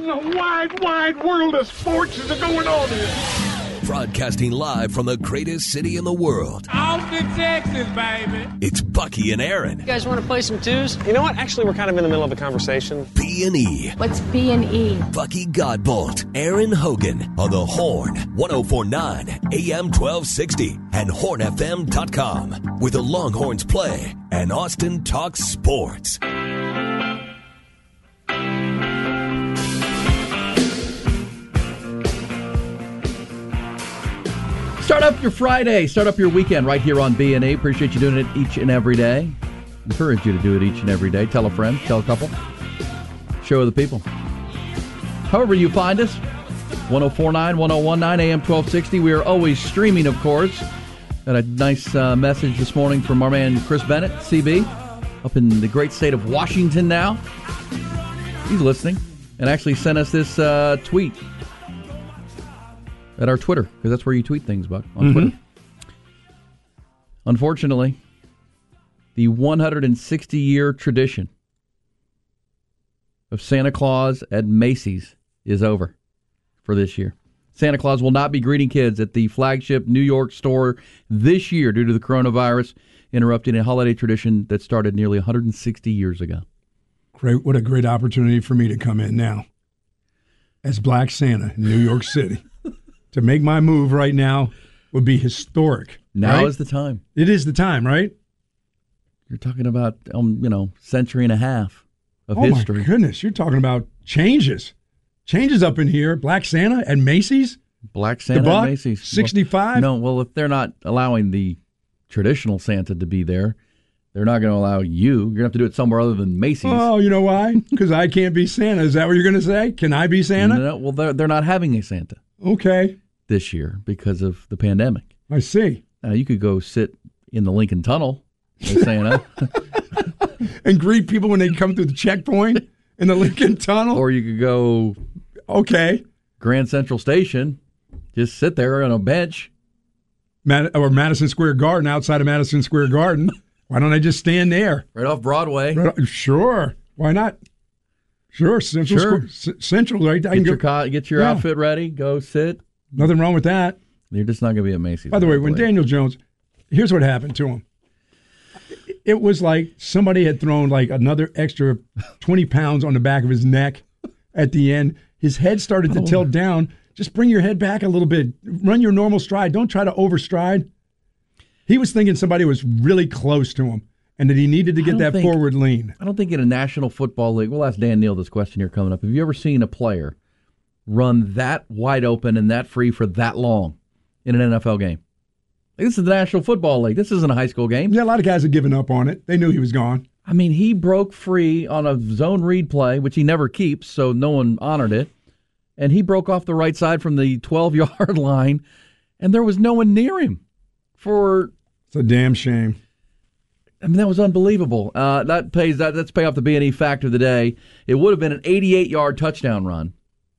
in the wide, wide world of sports is going on here? Broadcasting live from the greatest city in the world. Austin, Texas, baby. It's Bucky and Aaron. You guys want to play some twos? You know what? Actually, we're kind of in the middle of a conversation. B&E. What's B&E? Bucky Godbolt, Aaron Hogan on the Horn, 104.9 AM 1260 and hornfm.com, where the Longhorns play and Austin talks sports. Start up your Friday, start up your weekend right here on B&E. Appreciate you doing it each and every day. Encourage you to do it each and every day. Tell a friend, tell a couple. Show the people. However you find us, 104.9, 101.9 AM 1260. We are always streaming, of course. Got a nice message this morning from our man Chris Bennett, CB, up in the great state of Washington now. He's listening and actually sent us this tweet at our Twitter, because that's where you tweet things, Buck, on Twitter. Unfortunately, the 160-year tradition of Santa Claus at Macy's is over for this year. Santa Claus will not be greeting kids at the flagship New York store this year due to the coronavirus, interrupting a holiday tradition that started nearly 160 years ago. Great! What a great opportunity for me to come in now as Black Santa in New York City. To make my move right now would be historic. Now is the time. It is the time, right? You're talking about, century and a half of history. Oh, my goodness. You're talking about changes. Changes up in here. Black Santa at Macy's? Black Santa at Macy's. 65? Well, if they're not allowing the traditional Santa to be there, they're not going to allow you. You're going to have to do it somewhere other than Macy's. Oh, you know why? Because I can't be Santa. Is that what you're going to say? Can I be Santa? No, well, they're not having a Santa. Okay. This year because of the pandemic. I see. Now, you could go sit in the Lincoln Tunnel as Santa. And greet people when they come through the checkpoint in the Lincoln Tunnel? Or you could go Grand Central Station, just sit there on a bench. Or Madison Square Garden, outside of Madison Square Garden. Why don't I just stand there? Right off Broadway. Sure. Why not? Sure. Central, right? Get your outfit ready. Go sit. Nothing wrong with that. You're just not going to be at Macy's. By the way, when Daniel Jones, here's what happened to him. It was like somebody had thrown like another extra 20 pounds on the back of his neck at the end. His head started to tilt down. Just bring your head back a little bit. Run your normal stride. Don't try to overstride. He was thinking somebody was really close to him and that he needed to get that forward lean. I don't think in a National Football League, we'll ask Dan Neal this question here coming up. Have you ever seen a player run that wide open and that free for that long in an NFL game? This is the National Football League. This isn't a high school game. Yeah, a lot of guys have given up on it. They knew he was gone. I mean, he broke free on a zone read play, which he never keeps, so no one honored it. And he broke off the right side from the 12-yard line, and there was no one near him. It's a damn shame. I mean, that was unbelievable. Let's pay off the B&E fact of the day. It would have been an 88-yard touchdown run.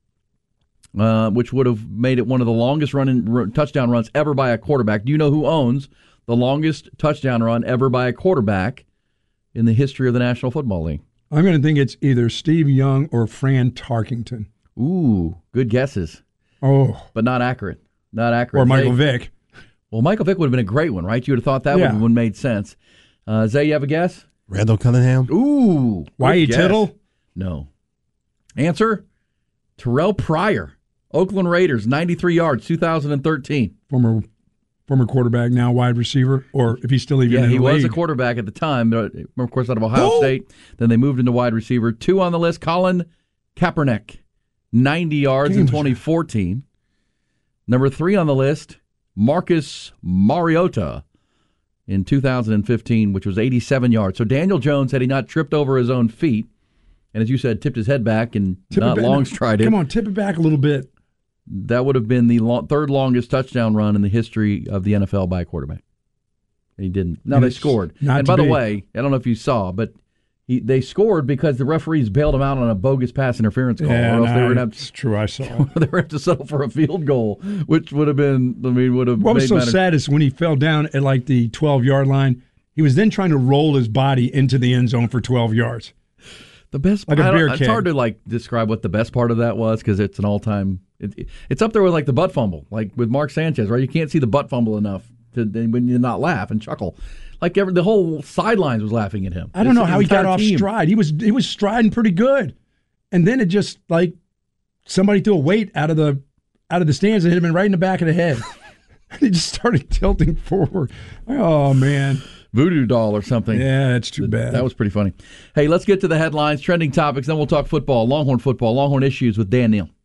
Which would have made it one of the longest touchdown runs ever by a quarterback. Do you know who owns the longest touchdown run ever by a quarterback in the history of the National Football League? I'm going to think it's either Steve Young or Fran Tarkington. Ooh, good guesses. Oh. But not accurate. Not accurate. Or Michael Vick. Well, Michael Vick would have been a great one, right? You would have thought that would have made sense. Zay, you have a guess? Randall Cunningham. Ooh. Y.E. Tittle? No. Answer? Terrell Pryor. Oakland Raiders, 93 yards, 2013. Former quarterback, now wide receiver, or if he's still even in the league. Yeah, he was a quarterback at the time, but of course out of Ohio State. Then they moved into wide receiver. 2 on the list, Colin Kaepernick, 90 yards in 2014. Number 3 on the list, Marcus Mariota in 2015, which was 87 yards. So Daniel Jones, had he not tripped over his own feet, and as you said, tipped his head back and not long strided. Come on, tip it back a little bit. That would have been the third longest touchdown run in the history of the NFL by a quarterback. And he didn't. No, they scored. And by the way, I don't know if you saw, but they scored because the referees bailed them out on a bogus pass interference call. Yeah, or else they would have it's true. I saw. They would have to settle for a field goal, which would have been. What was so sad is when he fell down at like the 12-yard line, he was then trying to roll his body into the end zone for 12 yards. The best, like a beer it's keg. hard to describe what the best part of that was because it's an all-time. It's up there with the butt fumble, like with Mark Sanchez, right? You can't see the butt fumble enough when you not laugh and chuckle. The whole sidelines was laughing at him. I don't know how he got off team. stride. He was striding pretty good, and then it just somebody threw a weight out of the stands and hit him right in the back of the head. He just started tilting forward. Oh man. Voodoo doll or something. Yeah, that's too bad. That was pretty funny. Hey, let's get to the headlines, trending topics, then we'll talk football, Longhorn issues with Dan Neal.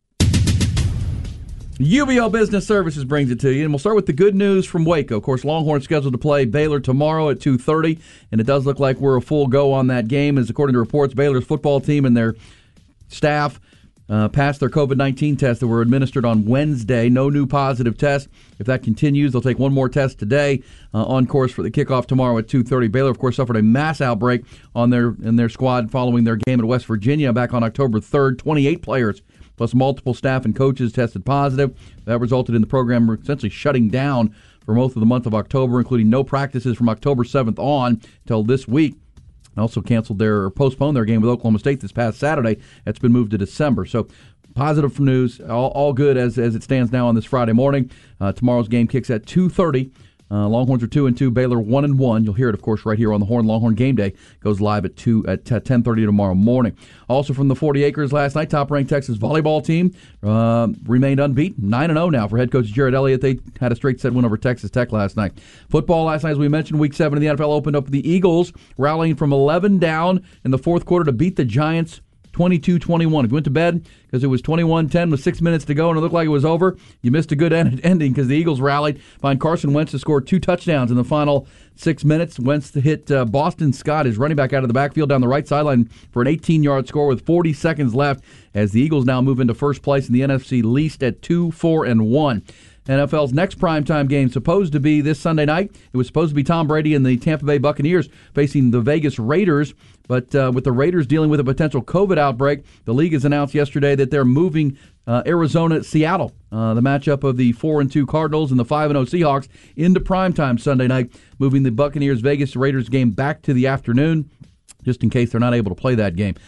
UBO Business Services brings it to you, and we'll start with the good news from Waco. Of course, Longhorn scheduled to play Baylor tomorrow at 2:30, and it does look like we're a full go on that game, as according to reports, Baylor's football team and their staff passed their COVID-19 tests that were administered on Wednesday. No new positive tests. If that continues, they'll take one more test today on course for the kickoff tomorrow at 2:30. Baylor, of course, suffered a mass outbreak in their squad following their game at West Virginia back on October 3rd. 28 players plus multiple staff and coaches tested positive. That resulted in the program essentially shutting down for most of the month of October, including no practices from October 7th on until this week. Also postponed their game with Oklahoma State this past Saturday. That's been moved to December. So positive news, all good as it stands now on this Friday morning. Tomorrow's game kicks at 2:30. Longhorns are 2-2, Baylor 1-1. You'll hear it, of course, right here on the Horn. Longhorn Game Day goes live at 10:30 tomorrow morning. Also from the 40 acres last night, top-ranked Texas volleyball team remained unbeaten, 9-0 now for head coach Jared Elliott. They had a straight set win over Texas Tech last night. Football last night, as we mentioned, Week 7 of the NFL opened up with the Eagles rallying from 11 down in the fourth quarter to beat the Giants 22-21. If you went to bed because it was 21-10 with 6 minutes to go and it looked like it was over, you missed a good ending because the Eagles rallied behind Carson Wentz to score 2 touchdowns in the final 6 minutes. Wentz hit Boston Scott, his running back, out of the backfield down the right sideline for an 18-yard score with 40 seconds left as the Eagles now move into first place in the NFC least at 2-4-1. NFL's next primetime game supposed to be this Sunday night. It was supposed to be Tom Brady and the Tampa Bay Buccaneers facing the Vegas Raiders, but with the Raiders dealing with a potential COVID outbreak, the league has announced yesterday that they're moving Arizona-Seattle, the matchup of the 4-2 Cardinals and the 5-0 Seahawks, into primetime Sunday night, moving the Buccaneers-Vegas Raiders game back to the afternoon, just in case they're not able to play that game.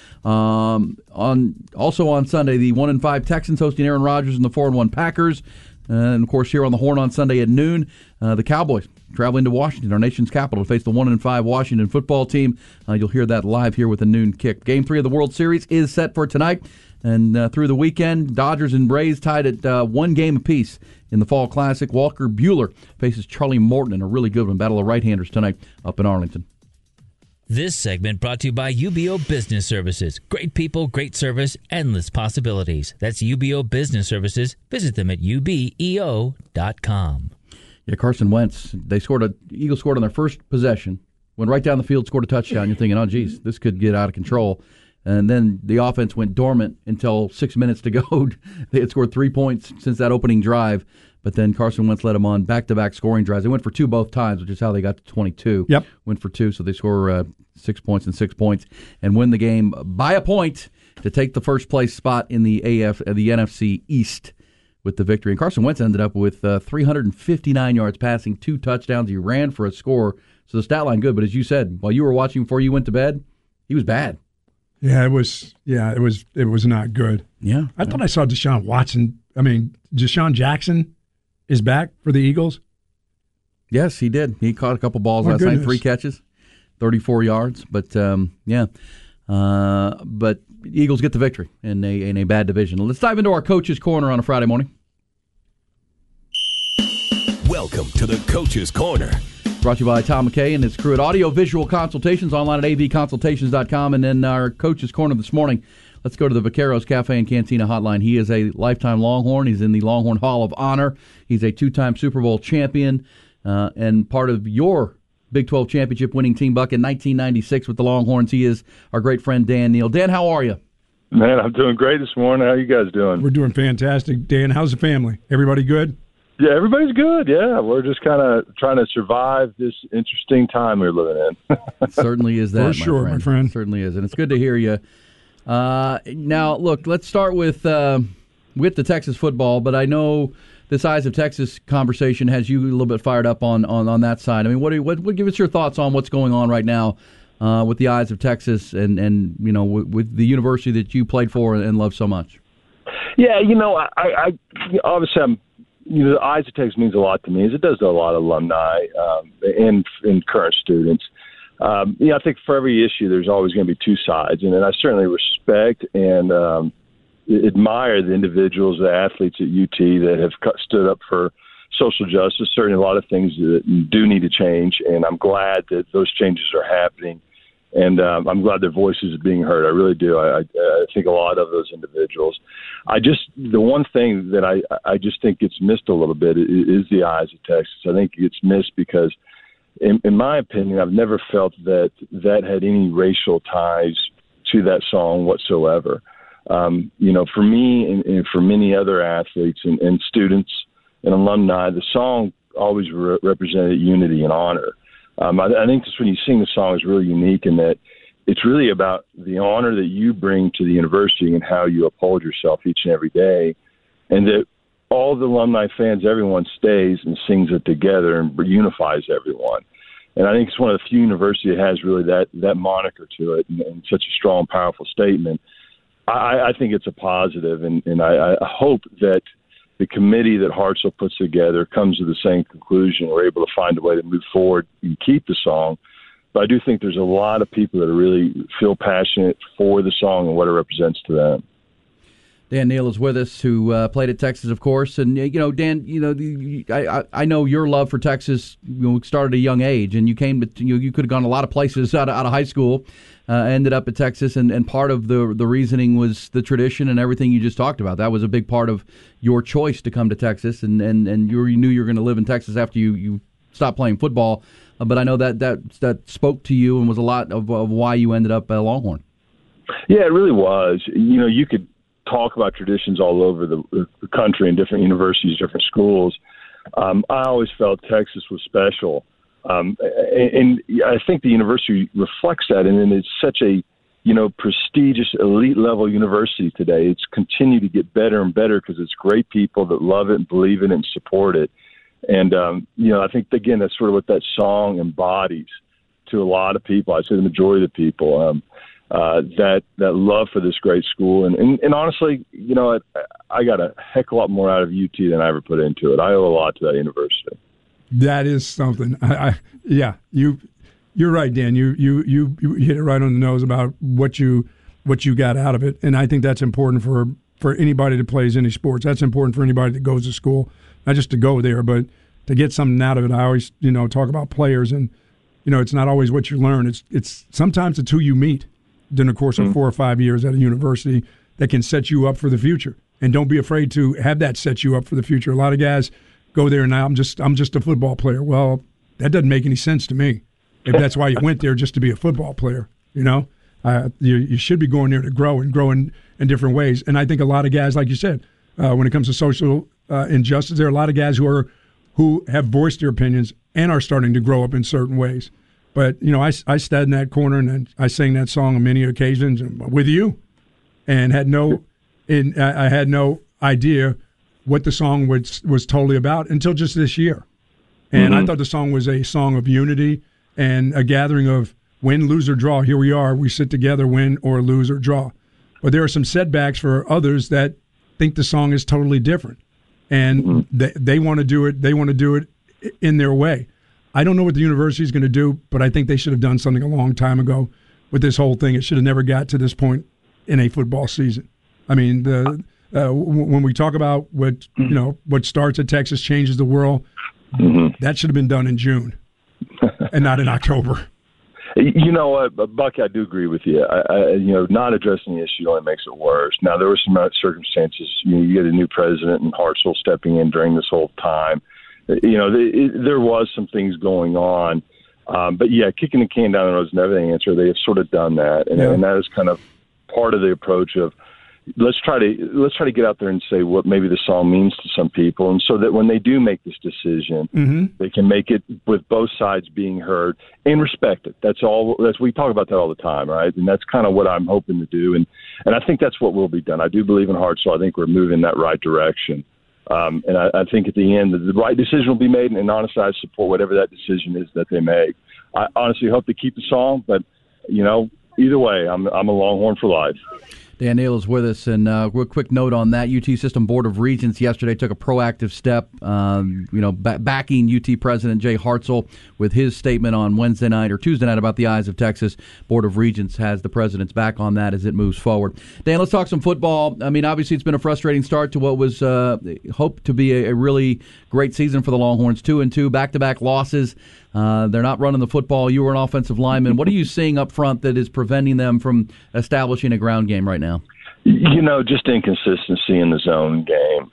Also on Sunday, the 1-5 Texans hosting Aaron Rodgers and the 4-1 Packers. And, of course, here on the Horn on Sunday at noon, the Cowboys traveling to Washington, our nation's capital, to face the 1-5 Washington football team. You'll hear that live here with the noon kick. Game 3 of the World Series is set for tonight. And through the weekend, Dodgers and Braves tied at 1 game apiece in the Fall Classic. Walker Buehler faces Charlie Morton in a really good one. Battle of right-handers tonight up in Arlington. This segment brought to you by UBO Business Services. Great people, great service, endless possibilities. That's UBO Business Services. Visit them at ubeo.com. Yeah, Carson Wentz, Eagles scored on their first possession, went right down the field, scored a touchdown. You're thinking, oh, geez, this could get out of control. And then the offense went dormant until 6 minutes to go. They had scored 3 points since that opening drive. But then Carson Wentz led them on back-to-back scoring drives. They went for 2 both times, which is how they got to 22. Yep. Went for 2, so they score 6 points and 6 points and win the game by a point to take the first place spot in the NFC East with the victory. And Carson Wentz ended up with 359 yards passing, 2 touchdowns. He ran for a score, so the stat line good. But as you said, while you were watching before you went to bed, he was bad. Yeah, it was not good. Yeah. I thought I saw Deshaun Jackson is back for the Eagles. Yes, he did. He caught a couple balls last night, 3 catches, 34 yards. But but Eagles get the victory in a bad division. Let's dive into our Coach's Corner on a Friday morning. Welcome to the Coach's Corner. Brought to you by Tom McKay and his crew at Audio Visual Consultations, online at avconsultations.com. And then our Coach's Corner this morning, let's go to the Vaqueros Cafe and Cantina hotline. He is a lifetime Longhorn. He's in the Longhorn Hall of Honor. He's a 2-time Super Bowl champion and part of your Big 12 championship winning team, Buck, in 1996 with the Longhorns. He is our great friend Dan Neal. Dan, how are you? Man, I'm doing great this morning. How are you guys doing? We're doing fantastic. Dan, how's the family? Everybody good? Yeah, everybody's good. Yeah, we're just kind of trying to survive this interesting time we're living in. It certainly is that, For sure, my friend. It certainly is, and it's good to hear you. Now, look, let's start with the Texas football, but I know the size of Texas conversation has you a little bit fired up on that side. I mean, what give us your thoughts on what's going on right now with the Eyes of Texas and with the university that you played for and love so much? Yeah, I obviously the Eyes of Texas means a lot to me, as it does to a lot of alumni and current students. I think for every issue, there's always going to be two sides, and I certainly respect and admire the individuals, the athletes at UT that have stood up for social justice. Certainly, a lot of things that do need to change, and I'm glad that those changes are happening. And I'm glad their voices are being heard. I really do. I think a lot of those individuals. The one thing that I just think gets missed a little bit is the Eyes of Texas. I think it gets missed because, in my opinion, I've never felt that had any racial ties to that song whatsoever. For me and for many other athletes and students and alumni, the song always represented unity and honor. I think that's when you sing the song is really unique in that it's really about the honor that you bring to the university and how you uphold yourself each and every day, and that all the alumni fans, everyone stays and sings it together and unifies everyone. And I think it's one of the few universities that has really that moniker to it and such a strong, powerful statement. I think it's a positive, and I hope that the committee that Hartselle puts together comes to the same conclusion. We're able to find a way to move forward and keep the song. But I do think there's a lot of people that really feel passionate for the song and what it represents to them. Dan Neal is with us, who played at Texas, of course. And, Dan, I know your love for Texas started at a young age, and you came to, you could have gone a lot of places out of high school, ended up at Texas, and part of the reasoning was the tradition and everything you just talked about. That was a big part of your choice to come to Texas, and you knew you were going to live in Texas after you stopped playing football. But I know that spoke to you and was a lot of why you ended up at Longhorn. Yeah, it really was. You could talk about traditions all over the country in different universities, different schools. I always felt Texas was special. And I think the university reflects that. And it's such a, prestigious elite level university today. It's continued to get better and better because it's great people that love it and believe in it and support it. And, I think, again, that's sort of what that song embodies to a lot of people. I'd say the majority of the people. That love for this great school. And honestly, I got a heck of a lot more out of UT than I ever put into it. I owe a lot to that university. That is something. You're right, Dan. You hit it right on the nose about what you got out of it. And I think that's important for anybody that plays any sports. That's important for anybody that goes to school, not just to go there, but to get something out of it. I always, talk about players, and, it's not always what you learn. It's sometimes it's who you meet during the course of 4 or 5 years at a university that can set you up for the future. And don't be afraid to have that set you up for the future. A lot of guys go there and I'm just a football player. Well, that doesn't make any sense to me. If that's why you went there, just to be a football player, you should be going there to grow in different ways. And I think a lot of guys, like you said, when it comes to social injustice, there are a lot of guys who have voiced their opinions and are starting to grow up in certain ways. But, I stood in that corner and I sang that song on many occasions with you, and I had no idea what the song was totally about until just this year. And I thought the song was a song of unity and a gathering of win, lose, or draw. Here we are. We sit together, win or lose or draw. But there are some setbacks for others that think the song is totally different. And they want to do it. They want to do it in their way. I don't know what the university is going to do, but I think they should have done something a long time ago with this whole thing. It should have never got to this point in a football season. I mean, when we talk about what starts at Texas changes the world, that should have been done in June and not in October. You know what, Bucky, I do agree with you. Not addressing the issue only makes it worse. Now, there were some circumstances. You get a new president and Hartselle stepping in during this whole time. There was some things going on. But, yeah, kicking the can down the road is never the answer. They have sort of done that. And that is kind of part of the approach of let's try to get out there and say what maybe the song means to some people, and so that when they do make this decision, they can make it with both sides being heard and respected. We talk about that all the time, right? And that's kind of what I'm hoping to do, and I think that's what will be done. I do believe in Hartselle. I think we're moving in that right direction, and I think at the end the right decision will be made. And honestly, I support whatever that decision is that they make. I honestly hope to keep the song, but either way, I'm a Longhorn for life. Dan Neal is with us, and real quick note on that: UT System Board of Regents yesterday took a proactive step, backing UT President Jay Hartzell with his statement on Wednesday night or Tuesday night about the Eyes of Texas. Board of Regents has the president's back on that as it moves forward. Dan, let's talk some football. I mean, obviously, it's been a frustrating start to what was hoped to be a really great season for the Longhorns. 2-2, back-to-back losses. They're not running the football. You were an offensive lineman. What are you seeing up front that is preventing them from establishing a ground game right now? Just inconsistency in the zone game.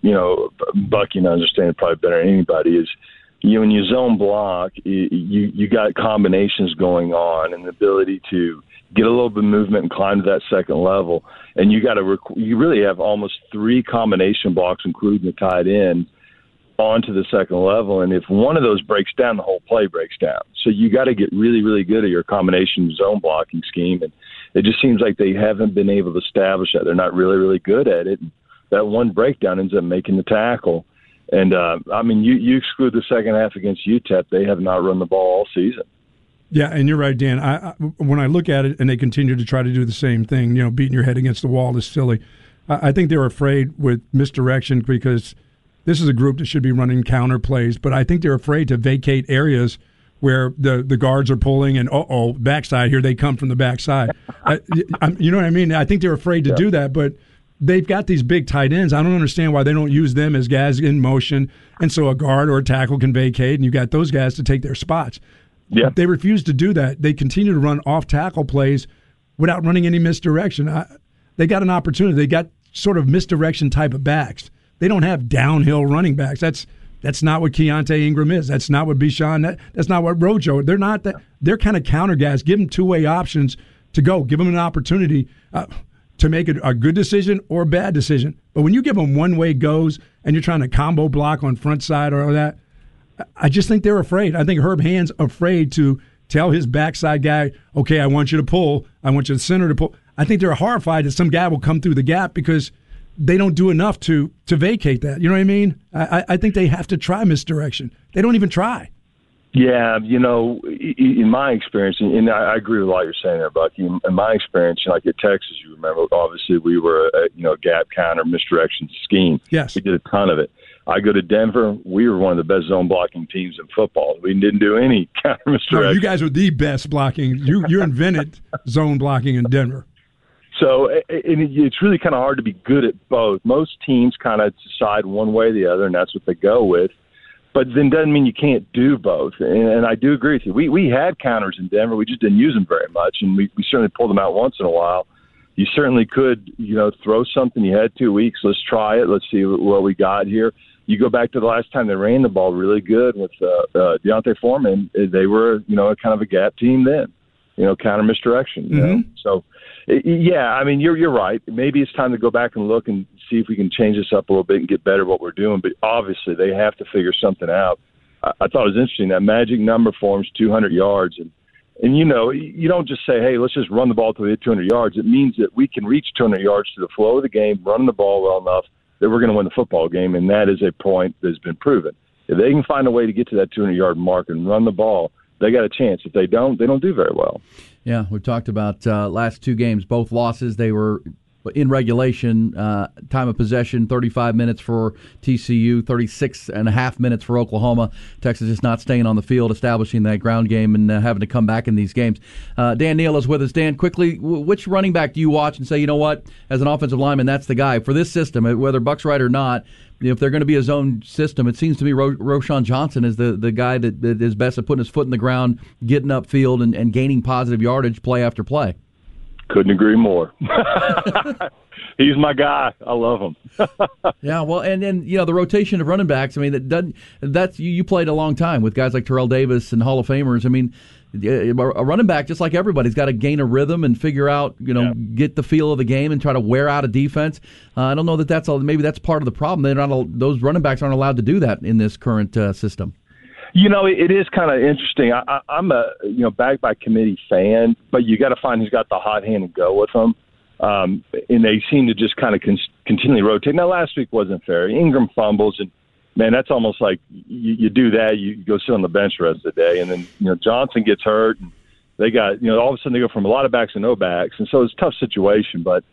Buck, understand probably better than anybody is, when you zone block, you got combinations going on and the ability to get a little bit of movement and climb to that second level. And you really have almost 3 combination blocks, including the tight end, onto the second level, and if one of those breaks down, the whole play breaks down. So you got to get really, really good at your combination zone blocking scheme, and it just seems like they haven't been able to establish that. They're not really, really good at it. That one breakdown ends up making the tackle. And, you exclude the second half against UTEP, they have not run the ball all season. Yeah, and you're right, Dan. When I look at it and they continue to try to do the same thing, beating your head against the wall is silly. I think they're afraid with misdirection because this is a group that should be running counter plays, but I think they're afraid to vacate areas where the guards are pulling and, backside, here they come from the backside. You know what I mean? I think they're afraid to do that, but they've got these big tight ends. I don't understand why they don't use them as guys in motion, and so a guard or a tackle can vacate, and you got those guys to take their spots. Yeah. They refuse to do that. They continue to run off-tackle plays without running any misdirection. They got an opportunity. They got sort of misdirection type of backs. They don't have downhill running backs. That's not what Keontae Ingram is. That's not what Bichon. That's not what Rojo. They're not that. They're kind of counter guys. Give them two-way options to go. Give them an opportunity to make a good decision or a bad decision. But when you give them one-way goes and you're trying to combo block on front side or that, I just think they're afraid. I think Herb Hand's afraid to tell his backside guy, okay, I want you to pull. I want you to center to pull. I think they're horrified that some guy will come through the gap because they don't do enough to vacate that. You know what I mean? I think they have to try misdirection. They don't even try. Yeah, in my experience, and I agree with what you're saying there, Bucky. In my experience, like at Texas, you remember, obviously we were a gap counter misdirection scheme. Yes. We did a ton of it. I go to Denver, we were one of the best zone blocking teams in football. We didn't do any counter misdirection. No, you guys were the best blocking. You invented zone blocking in Denver. So it's really kind of hard to be good at both. Most teams kind of decide one way or the other, and that's what they go with. But then doesn't mean you can't do both. And I do agree with you. We had counters in Denver. We just didn't use them very much, and we certainly pulled them out once in a while. You certainly could, throw something. You had 2 weeks. Let's try it. Let's see what we got here. You go back to the last time they ran the ball really good with Deontay Foreman. They were, kind of a gap team then, counter misdirection. Mm-hmm. So, yeah, I mean, you're right. Maybe it's time to go back and look and see if we can change this up a little bit and get better at what we're doing. But obviously, they have to figure something out. I thought it was interesting. That magic number forms 200 yards. And you don't just say, hey, let's just run the ball till we hit 200 yards. It means that we can reach 200 yards to the flow of the game, running the ball well enough that we're going to win the football game. And that is a point that has been proven. If they can find a way to get to that 200-yard mark and run the ball, they got a chance. If they don't do very well. Yeah, we've talked about last 2 games, both losses. They were in regulation, time of possession, 35 minutes for TCU, 36 and a half minutes for Oklahoma. Texas is not staying on the field, establishing that ground game and having to come back in these games. Dan Neal is with us. Dan, quickly, which running back do you watch and say, you know what, as an offensive lineman, that's the guy for this system, whether Buck's right or not? If they're going to be a zone system, it seems to me Roschon Johnson is the guy that is best at putting his foot in the ground, getting upfield, and gaining positive yardage play after play. Couldn't agree more. He's my guy. I love him. Yeah, well, and then the rotation of running backs. I mean, that's you played a long time with guys like Terrell Davis and Hall of Famers. I mean, a running back, just like everybody's got to gain a rhythm and figure out, get the feel of the game and try to wear out a defense. I don't know that that's all. Maybe that's part of the problem. Those running backs aren't allowed to do that in this current system. It is kind of interesting. I'm a back by committee fan, but you got to find who's got the hot hand and go with them. And they seem to just kind of continually rotate. Now, last week wasn't fair. Ingram fumbles, and man, that's almost like you do that, you go sit on the bench the rest of the day, and then Johnson gets hurt, and They got, all of a sudden they go from a lot of backs to no backs, and so it's a tough situation. But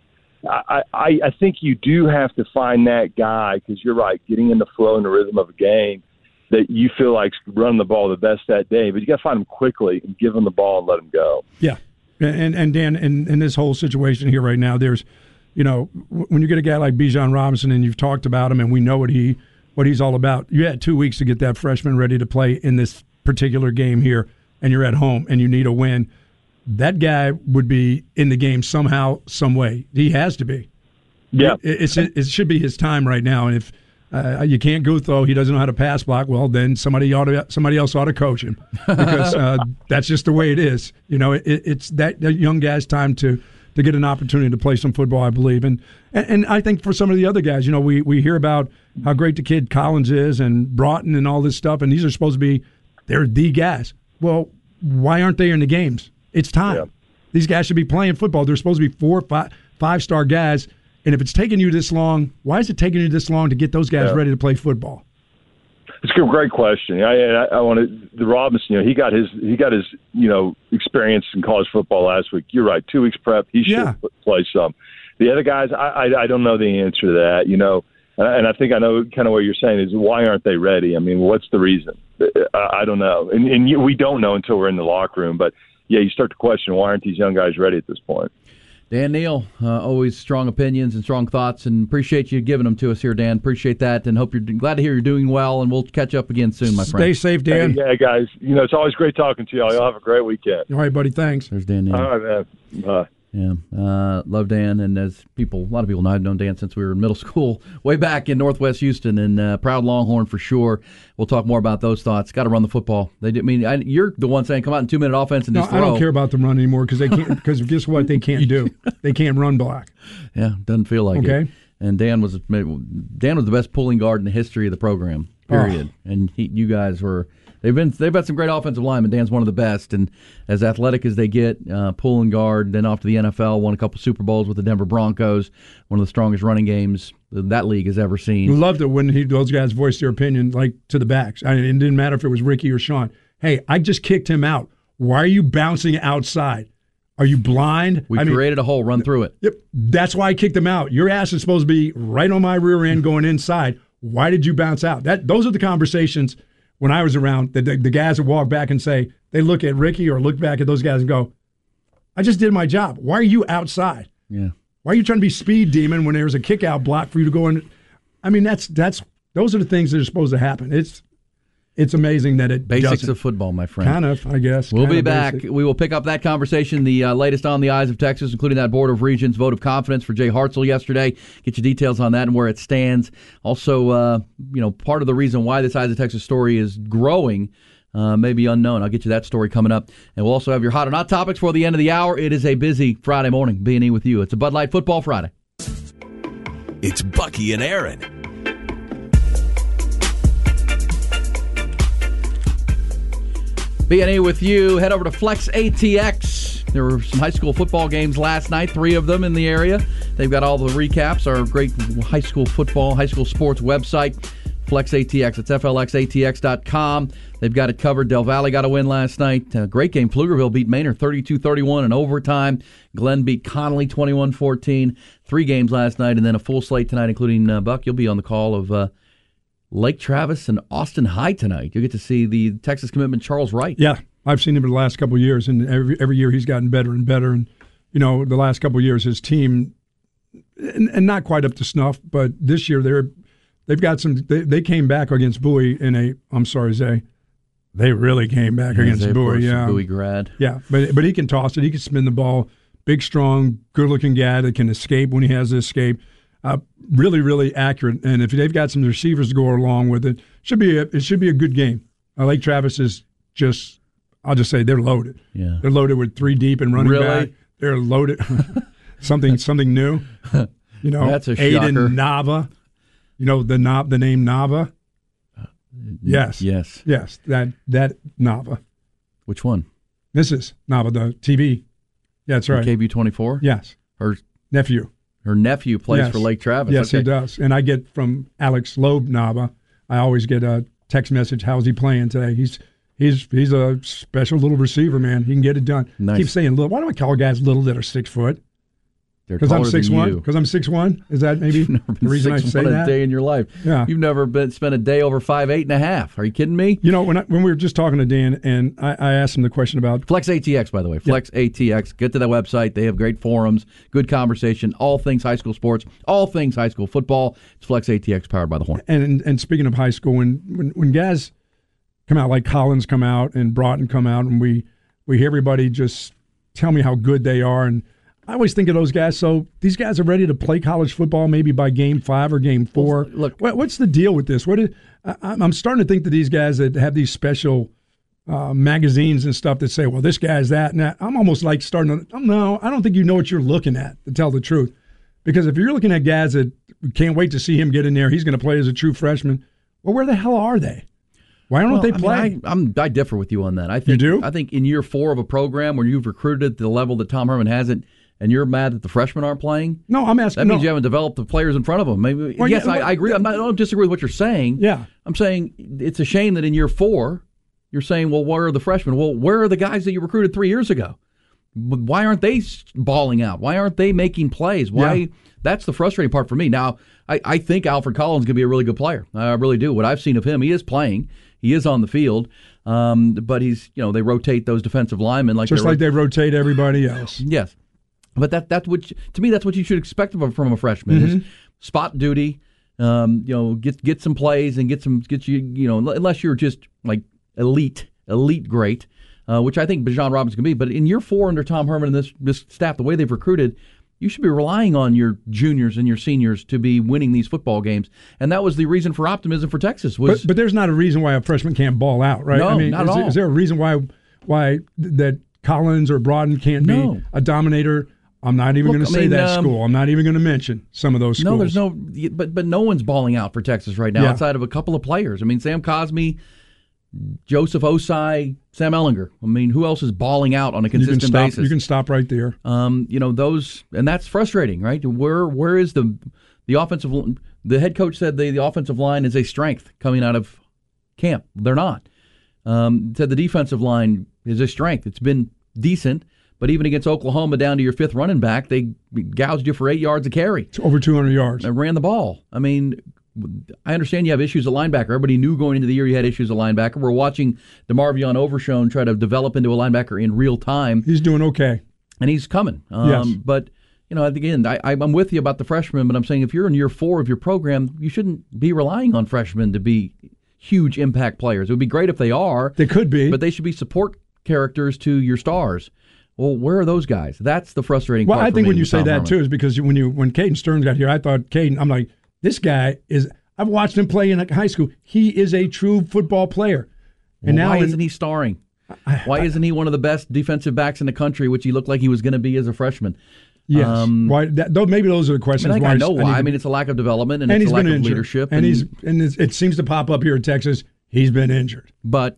I think you do have to find that guy, because you're right, getting in the flow and the rhythm of a game that you feel like running the ball the best that day. But you got to find him quickly and give him the ball and let him go. Yeah, and Dan, in this whole situation here right now, there's, when you get a guy like Bijan Robinson and you've talked about him and we know what he's all about, you had 2 weeks to get that freshman ready to play in this particular game here, and you're at home and you need a win. That guy would be in the game somehow, some way. He has to be. Yeah. It should be his time right now. And if you can't go throw, he doesn't know how to pass block, well, then somebody else ought to coach him, because that's just the way it is. It's that young guy's time to get an opportunity to play some football, I believe. And I think for some of the other guys, we hear about how great the kid Collins is and Broughton and all this stuff, and these are supposed to be, they're the guys. Well, why aren't they in the games? It's time. Yeah. These guys should be playing football. They're supposed to be 4 or 5-star guys. And if it's taking you this long, why is it taking you this long to get those guys ready to play football? It's a great question. I want the Robinson. He got his experience in college football last week. You're right. 2 weeks prep. He should play some. The other guys, I don't know the answer to that. And I think I know kind of what you're saying is, why aren't they ready? I mean, what's the reason? I don't know, and we don't know until we're in the locker room. But yeah, you start to question, why aren't these young guys ready at this point? Dan Neal, always strong opinions and strong thoughts, and appreciate you giving them to us here, Dan. Appreciate that, and hope you're glad to hear you're doing well, and we'll catch up again soon, my friend. Stay safe, Dan. Hey, yeah, guys. It's always great talking to y'all. Y'all have a great weekend. All right, buddy. Thanks. There's Dan Neal. All right, man. Bye. Yeah, love Dan, and as a lot of people know, I've known Dan since we were in middle school, way back in Northwest Houston, and proud Longhorn for sure. We'll talk more about those thoughts. Got to run the football. You're the one saying come out in 2-minute offense and just throw. I don't care about them running anymore, because they can't. Because guess what? They can't do. They can't run block. Yeah, doesn't feel like it. And Dan was the best pulling guard in the history of the program. Period. Oh. And you guys were. They've had some great offensive linemen. Dan's one of the best, and as athletic as they get, pulling guard, then off to the NFL, won a couple Super Bowls with the Denver Broncos, one of the strongest running games that league has ever seen. Loved it when those guys voiced their opinion, like to the backs. It didn't matter if it was Ricky or Sean. Hey, I just kicked him out. Why are you bouncing outside? Are you blind? We created a hole. Run through it. Yep. That's why I kicked him out. Your ass is supposed to be right on my rear end going inside. Why did you bounce out? Those are the conversations. When I was around, the guys would walk back and say, they look at Ricky or look back at those guys and go, I just did my job. Why are you outside? Yeah. Why are you trying to be speed demon when there's a kick out block for you to go in? I mean, those are the things that are supposed to happen. It's amazing that it Basics doesn't. Of football, my friend. Kind of, I guess. We'll be back. We will pick up that conversation, the latest on the Eyes of Texas, including that Board of Regents vote of confidence for Jay Hartzell yesterday. Get you details on that and where it stands. Also, part of the reason why this Eyes of Texas story is growing may be unknown. I'll get you that story coming up. And we'll also have your hot or not topics for the end of the hour. It is a busy Friday morning, B&E with you. It's a Bud Light Football Friday. It's Bucky and Aaron. B&E with you. Head over to Flex ATX. There were some high school football games last night, 3 of them in the area. They've got all the recaps, our great high school sports website, Flex ATX. It's FLXATX.com. They've got it covered. Del Valle got a win last night. Great game. Pflugerville beat Maynard 32-31 in overtime. Glenn beat Connolly 21-14. 3 games last night, and then a full slate tonight, including Buck. You'll be on the call of Lake Travis and Austin High tonight. You'll get to see the Texas commitment Charles Wright. Yeah, I've seen him in the last couple of years, and every year he's gotten better and better. And the last couple of years his team, and not quite up to snuff, but this year they've got some. They came back against Bowie in a. I'm sorry, Zay. They really came back against Zay, Bowie. Yeah, Bowie grad. Yeah, but he can toss it. He can spin the ball. Big, strong, good-looking guy that can escape when he has to escape. Really, really accurate, and if they've got some receivers to go along with it, it should be a good game. Lake Travis is just, I'll just say they're loaded. Yeah, they're loaded with 3 deep and running back. They're loaded. something new. That's a Aiden shocker. Nava. The name Nava. Yes. That Nava. Which one? Mrs. Nava, the TV. Yeah, that's right. KV-24. Yes. Her nephew. Her nephew plays for Lake Travis. Yes, he does. And I get from Alex Loeb Nava, I always get a text message, how's he playing today? He's He's a special little receiver, man. He can get it done. Nice. Keep saying little. Why do I call guys little that are 6 foot? Because I'm 6'1"? Because I'm 6'1"? Is that maybe the reason I say that? A day in your life. Yeah. You've never spent a day over 5'8.5". Are you kidding me? You know, when we were just talking to Dan, and I asked him the question about Flex ATX, by the way. Flex ATX. Get to that website. They have great forums, good conversation, all things high school sports, all things high school football. It's Flex ATX powered by the Horn. And speaking of high school, when guys come out, like Collins come out and Broughton come out, and we hear everybody just tell me how good they are, and I always think of those guys. So these guys are ready to play college football maybe by game 5 or game 4. Look, what's the deal with this? I'm starting to think that these guys that have these special magazines and stuff that say, well, this guy's that and that. I'm almost like starting to, no, I don't think you know what you're looking at, to tell the truth. Because if you're looking at guys that can't wait to see him get in there, he's going to play as a true freshman, well, where the hell are they? Why don't they play? I differ with you on that. I think, you do? I think in year 4 of a program where you've recruited to the level that Tom Herman hasn't, and you're mad that the freshmen aren't playing? No, I'm asking. That means you haven't developed the players in front of them. Maybe. Well, yes, yeah, I agree. I don't disagree with what you're saying. Yeah. I'm saying it's a shame that in year 4, you're saying, well, where are the freshmen? Well, where are the guys that you recruited 3 years ago? Why aren't they balling out? Why aren't they making plays? Why? Yeah. That's the frustrating part for me. Now, I think Alfred Collins is going to be a really good player. I really do. What I've seen of him, he is playing. He is on the field. But he's, they rotate those defensive linemen like they rotate everybody else. Yes. But that's what, to me, that's what you should expect from a freshman. Mm-hmm. Is spot duty, get some plays and get you, unless you're just like elite great, which I think Bijan Robinson can be. But in year 4 under Tom Herman and this staff, the way they've recruited, you should be relying on your juniors and your seniors to be winning these football games. And that was the reason for optimism for Texas. But there's not a reason why a freshman can't ball out, right? No, not at all. Is there a reason why that Collins or Broughton can't be a dominator? I'm not even going to say that school. I'm not even going to mention some of those schools. No, there's no. But no one's balling out for Texas right now outside of a couple of players. I mean, Sam Cosme, Joseph Osai, Sam Ellinger. I mean, who else is balling out on a consistent basis? You can stop right there. Those, and that's frustrating, right? Where is the offensive? The head coach said the offensive line is a strength coming out of camp. They're not. Said the defensive line is a strength. It's been decent. But even against Oklahoma, down to your 5th running back, they gouged you for 8 yards a carry. It's over 200 yards. They ran the ball. I mean, I understand you have issues at linebacker. Everybody knew going into the year you had issues at linebacker. We're watching DeMarvion Overshown try to develop into a linebacker in real time. He's doing okay. And he's coming. Yes. But, again, I'm with you about the freshmen, but I'm saying if you're in year 4 of your program, you shouldn't be relying on freshmen to be huge impact players. It would be great if they are. They could be. But they should be support characters to your stars. Well, where are those guys? That's the frustrating part. Well, I think when you say that, Herman. too, is because when Caden Stearns got here, I thought I'm like, this guy is – I've watched him play in high school. He is a true football player. And why isn't he starring? Why isn't he one of the best defensive backs in the country, which he looked like he was going to be as a freshman? Yes. Maybe those are the questions. I know why. I mean, it's a lack of development and it's a lack of leadership. And it seems to pop up here in Texas. He's been injured. But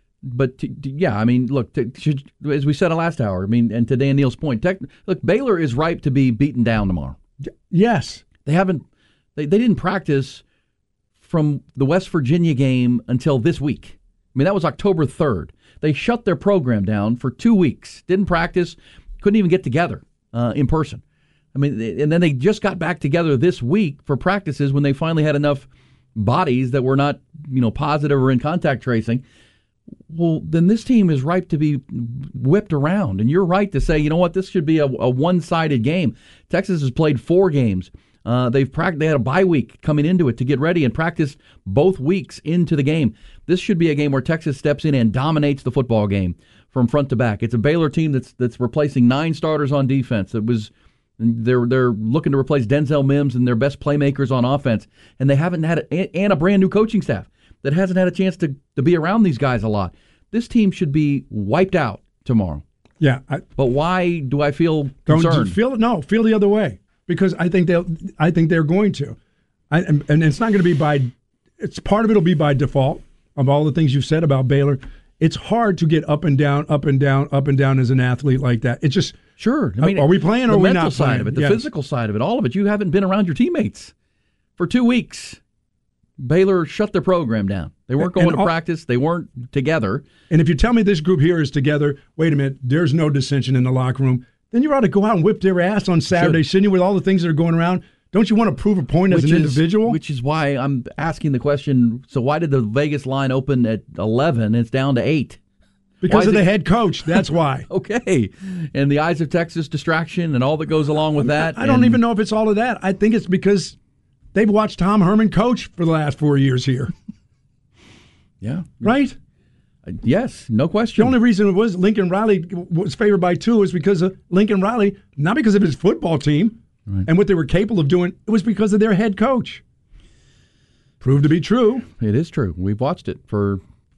I mean, look, as we said last hour, I mean, and to Dan Neal's point, look, Baylor is ripe to be beaten down tomorrow. Yes. They didn't practice from the West Virginia game until this week. I mean, that was October 3rd. They shut their program down for 2 weeks, didn't practice, couldn't even get together in person. I mean, and then they just got back together this week for practices when they finally had enough bodies that were not, positive or in contact tracing. Well, then this team is ripe to be whipped around. And you're right to say, you know what, this should be a one-sided game. Texas has played 4 games. They had a bye week coming into it to get ready and practice both weeks into the game. This should be a game where Texas steps in and dominates the football game from front to back. It's a Baylor team that's replacing 9 starters on defense. They're looking to replace Denzel Mims and their best playmakers on offense, and they haven't had and a brand new coaching staff that hasn't had a chance to be around these guys a lot. This team should be wiped out tomorrow. Yeah. But why do I feel concerned? Feel the other way. Because I think they're going to. And it's not going to be part of it will be by default of all the things you've said about Baylor. It's hard to get up and down, up and down, up and down as an athlete like that. It's just sure. I mean, are we playing or are we not playing? The mental side of it, the physical side of it, all of it. You haven't been around your teammates for 2 weeks. Baylor shut their program down. They weren't going to practice. They weren't together. And if you tell me this group here is together, wait a minute, there's no dissension in the locker room, then you ought to go out and whip their ass on Saturday, shouldn't you, with all the things that are going around? Don't you want to prove a point as an individual? Which is why I'm asking the question, so why did the Vegas line open at 11 and it's down to 8? Because of the head coach. That's why. Okay. And the Eyes of Texas distraction and all that goes along with that. I don't even know if it's all of that. I think it's because they've watched Tom Herman coach for the last 4 years here. Yeah. Right? Yes, no question. The only reason it was Lincoln Riley was favored by 2 is because of Lincoln Riley, not because of his football team and what they were capable of doing. It was because of their head coach. Proved to be true. It is true. We've watched it for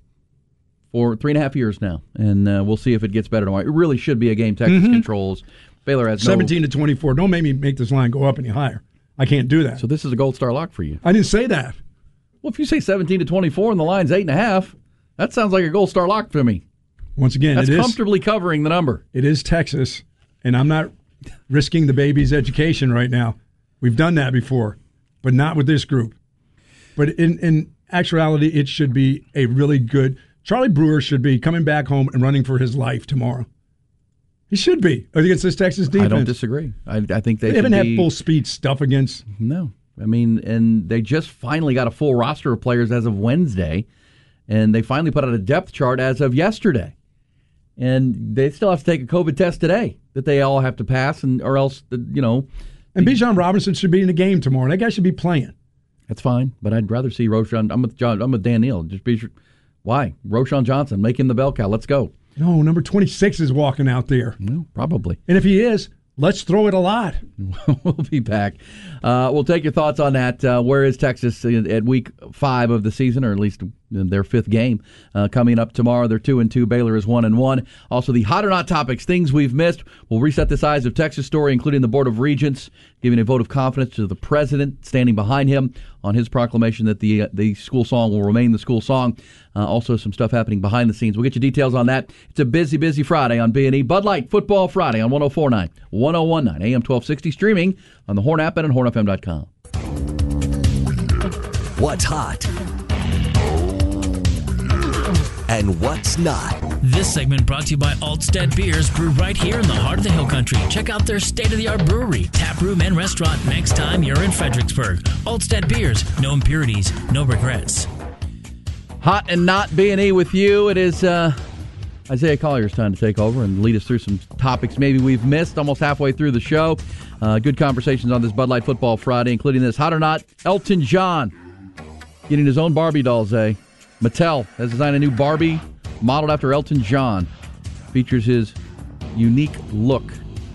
3.5 years now, and we'll see if it gets better tomorrow. It really should be a game Texas controls. Baylor has 17-24. Don't make me make this line go up any higher. I can't do that. So this is a Gold Star lock for you. I didn't say that. Well, if you say 17-24 and the line's 8.5, that sounds like a Gold Star lock to me. Once again, that's comfortably covering the number. It is Texas, and I'm not risking the baby's education right now. We've done that before, but not with this group. But in actuality, it should be a really good. Charlie Brewer should be coming back home and running for his life tomorrow. He should be against this Texas defense. I don't disagree. I think they haven't had full speed stuff against. No. I mean, and they just finally got a full roster of players as of Wednesday, and they finally put out a depth chart as of yesterday. And they still have to take a COVID test today that they all have to pass, or else, And Bijan Robinson should be in the game tomorrow. That guy should be playing. That's fine, but I'd rather see Roschon. I'm with Dan Neal. Just be sure. Why? Roschon Johnson, make him the bell cow. Let's go. No, number 26 is walking out there. No, probably. And if he is, let's throw it a lot. We'll be back. We'll take your thoughts on that. Where is Texas at week 5 of the season, or at least their 5th game coming up tomorrow? They're 2-2. Baylor is 1-1. Also, the hot or not topics, things we've missed. We'll reset this Eyes of Texas story, including the Board of Regents giving a vote of confidence to the president, standing behind him on his proclamation that the school song will remain the school song. Also, some stuff happening behind the scenes. We'll get you details on that. It's a busy, busy Friday on B&E. Bud Light Football Friday on 104.9, 101.9, AM 1260, streaming on the Horn app and on hornfm.com. What's hot and what's not. This segment brought to you by Altstead Beers, brewed right here in the heart of the Hill Country. Check out their state-of-the-art brewery, tap room, and restaurant next time you're in Fredericksburg. Altstead Beers, no impurities, no regrets. Hot and not B&E with you. It is Isaiah Collier's time to take over and lead us through some topics maybe we've missed almost halfway through the show. Good conversations on this Bud Light Football Friday, including this hot or not, Elton John getting his own Barbie doll, Zay. Mattel has designed a new Barbie modeled after Elton John. Features his unique look.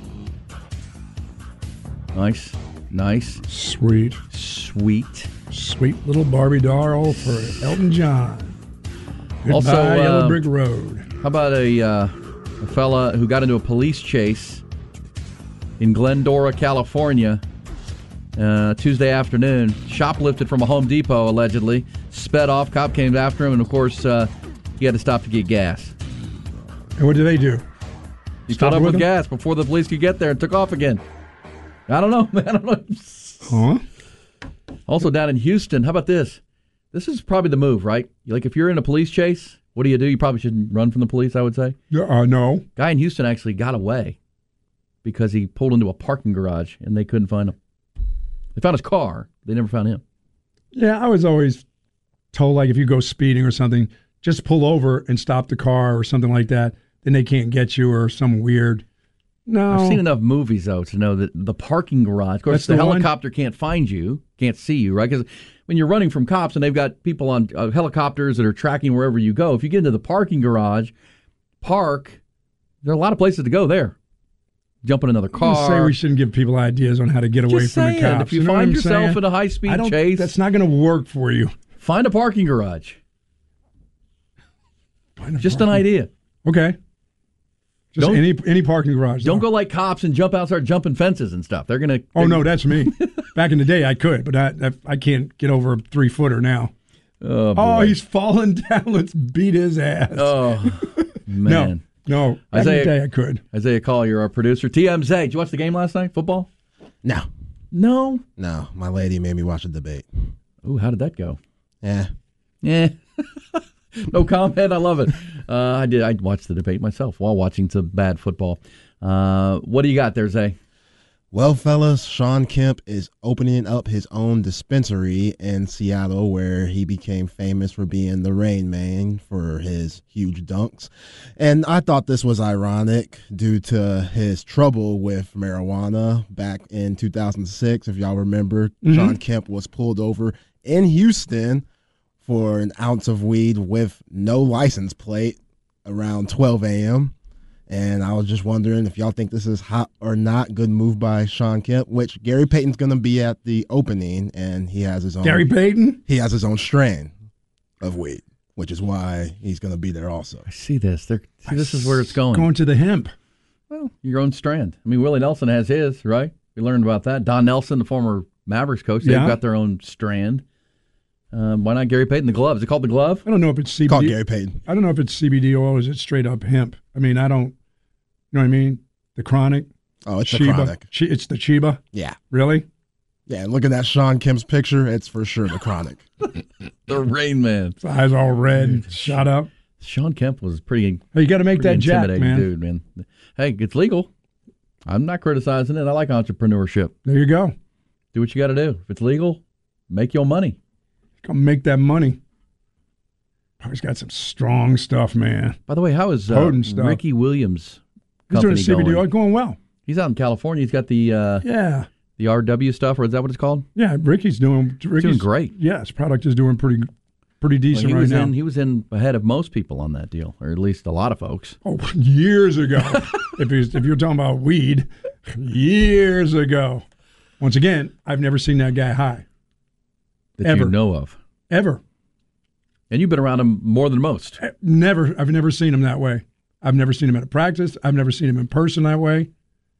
Nice. Sweet little Barbie doll for Elton John. Goodbye, also, Yellow Brick Road. How about a fella who got into a police chase in Glendora, California, Tuesday afternoon, shoplifted from a Home Depot, allegedly, sped off, cop came after him, and of course, he had to stop to get gas. And what did they do? He filled up with gas before the police could get there and took off again. I don't know, man. I don't know. Huh? Also down in Houston, how about this? This is probably the move, right? Like if you're in a police chase, what do? You probably shouldn't run from the police, I would say. No. Guy in Houston actually got away because he pulled into a parking garage and they couldn't find him. They found his car. They never found him. Yeah, I was always told, like, if you go speeding or something, just pull over and stop the car or something like that. Then they can't get you or some weird. No. I've seen enough movies, though, to know that the parking garage, of course, the helicopter can't find you, can't see you, right? Because when you're running from cops and they've got people on helicopters that are tracking wherever you go, if you get into the parking garage, there are a lot of places to go there. Jump in another car. Say we shouldn't give people ideas on how to get away from the cops. If you find yourself in a high-speed chase, that's not going to work for you. Find a parking garage. Just an idea. Okay. Just any parking garage. Don't go like cops and jump out and start jumping fences and stuff. They're going to... Oh, no, that's me. Back in the day, I could, but I can't get over a 3-footer now. Oh, he's falling down. Let's beat his ass. Oh, man. No, back in the day I could. Isaiah Collier, our producer. TMZ, did you watch the game last night, football? No. No? No, my lady made me watch a debate. Ooh, how did that go? Yeah. No comment. I love it. I watched the debate myself while watching some bad football. What do you got there, Zay? Well, fellas, Sean Kemp is opening up his own dispensary in Seattle where he became famous for being the Rain Man for his huge dunks. And I thought this was ironic due to his trouble with marijuana back in 2006. If y'all remember, Sean Kemp was pulled over in Houston for an ounce of weed with no license plate around 12 a.m., and I was just wondering if y'all think this is hot or not. Good move by Sean Kemp, which Gary Payton's going to be at the opening, and he has his own. Gary Payton? He has his own strain of weed, which is why he's going to be there also. I see this. This is where it's going. Going to the hemp. Well, your own strand. I mean, Willie Nelson has his, right? We learned about that. Don Nelson, the former Mavericks coach, they've got their own strand. Why not Gary Payton? The glove. Is it called the glove? I don't know if it's CBD. Called Gary Payton. I don't know if it's CBD oil or is it straight up hemp. I mean, I don't. You know what I mean? The Chronic. Oh, it's Chiba. the Chronic. It's the Chiba? Yeah. Really? Yeah, and looking at Sean Kemp's picture, it's for sure the Chronic. The Rain Man. His eyes all red, shot up. Sean Kemp was pretty. Hey, you got to make that jack, man. Dude, man. Hey, it's legal. I'm not criticizing it. I like entrepreneurship. There you go. Do what you got to do. If it's legal, make your money. Come make that money. He's got some strong stuff, man. By the way, how is Ricky Williams' He's doing company CBD oil going? going well. He's out in California. He's got the the RW stuff, or is that what it's called? Yeah, Ricky's doing great. Yeah, his product is doing pretty decent right now. He was in ahead of most people on that deal, or at least a lot of folks. Oh, years ago. if you're talking about weed, years ago. Once again, I've never seen that guy high. That you know of. Ever. And you've been around him more than most. Never. I've never seen him that way. I've never seen him at a practice. I've never seen him in person that way.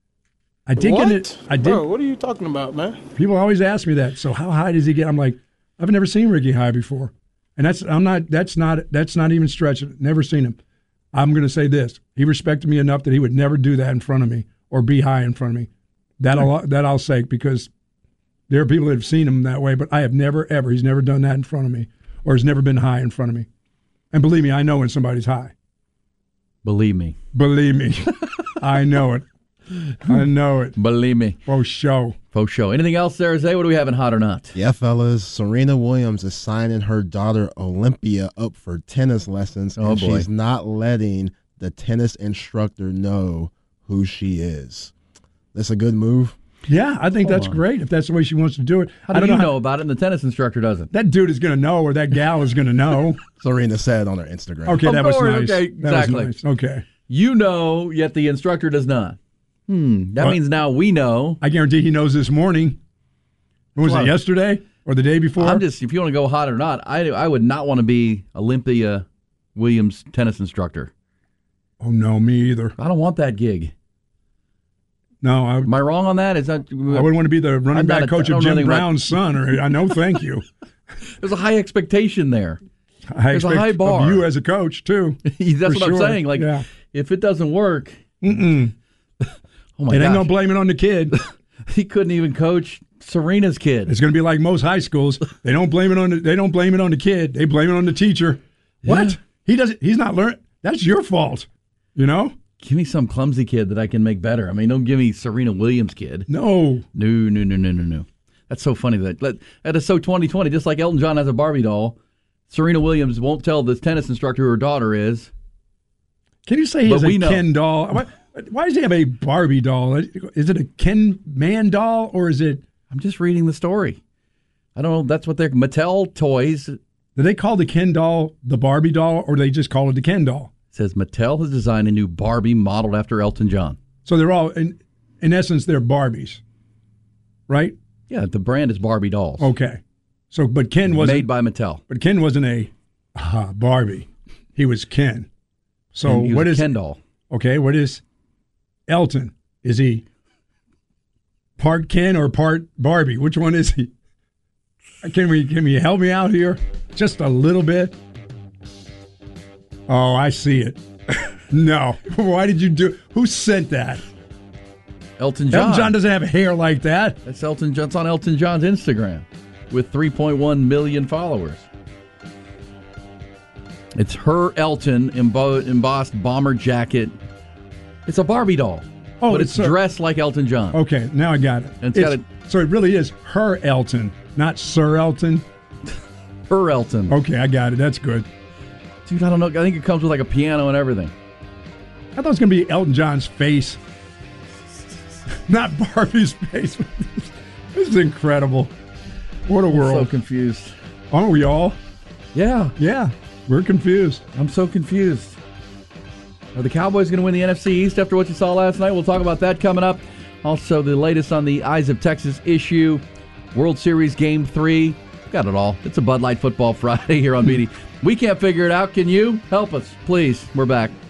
I did what? get it. I did. Bro, what are you talking about, man? People always ask me that. So how high does he get? I'm like, I've never seen Ricky high before, and that's not even stretching it. Never seen him. I'm going to say this: he respected me enough that he would never do that in front of me or be high in front of me. That I'll say, because there are people that have seen him that way, but I have never ever. He's never done that in front of me, or has never been high in front of me. And believe me, I know when somebody's high. Believe me. I know it. I know it. Believe me. For sure. Anything else there, Zay? What do we have in Hot or Not? Yeah, fellas. Serena Williams is signing her daughter Olympia up for tennis lessons, and she's not letting the tennis instructor know who she is. That's a good move. Yeah, I think that's great if that's the way she wants to do it. How do you know about it and the tennis instructor doesn't? That dude is going to know, or that gal is going to know. Serena said on her Instagram. Okay, that was nice. Okay, exactly. Was nice. Okay. You know, yet the instructor does not. That means now we know. I guarantee he knows this morning. Was it yesterday or the day before? If you want to go hot or not, I would not want to be Olympia Williams tennis instructor. Oh, no, me either. I don't want that gig. No, am I wrong on that? Is that I wouldn't want to be the running back coach of Jim Brown's son. Or I know, thank you. There's a high expectation there. There's a high bar. Of you as a coach too. That's what I'm saying. Like, if it doesn't work, oh my God, ain't no blame it on the kid. He couldn't even coach Serena's kid. It's going to be like most high schools. They don't blame it on the kid. They blame it on the teacher. Yeah. What? He's not learning. That's your fault. You know. Give me some clumsy kid that I can make better. I mean, don't give me Serena Williams' kid. No. That's so funny that is so 2020. Just like Elton John has a Barbie doll, Serena Williams won't tell this tennis instructor who her daughter is. Can you say he has a Ken doll? Why does he have a Barbie doll? Is it a Ken man doll or is it? I'm just reading the story. I don't know. That's what they're Mattel toys. Do they call the Ken doll the Barbie doll, or do they just call it the Ken doll? Says Mattel has designed a new Barbie modeled after Elton John. So they're all, in essence, they're Barbies, right? Yeah, the brand is Barbie dolls. Okay. So, but Ken wasn't made by Mattel. But Ken wasn't a Barbie. He was Ken. So what is Ken doll? Okay, what is Elton? Is he part Ken or part Barbie? Which one is he? Can we help me out here just a little bit? Oh, I see it. No. Why did you do? Who sent that? Elton John. Elton John doesn't have hair like that. That's Elton John. It's on Elton John's Instagram with 3.1 million followers. It's her Elton embossed bomber jacket. It's a Barbie doll. Oh, but it's dressed like Elton John. Okay, now I got it. And so it really is her Elton, not Sir Elton. Her Elton. Okay, I got it. That's good. Dude, I don't know. I think it comes with like a piano and everything. I thought it was going to be Elton John's face, not Barbie's face. This is incredible. What a world. I'm so confused. Aren't we all? Yeah. Yeah, we're confused. I'm so confused. Are the Cowboys going to win the NFC East after what you saw last night? We'll talk about that coming up. Also, the latest on the Eyes of Texas issue, World Series Game 3. Got it all. It's a Bud Light Football Friday here on BD. We can't figure it out. Can you? Help us, please. We're back.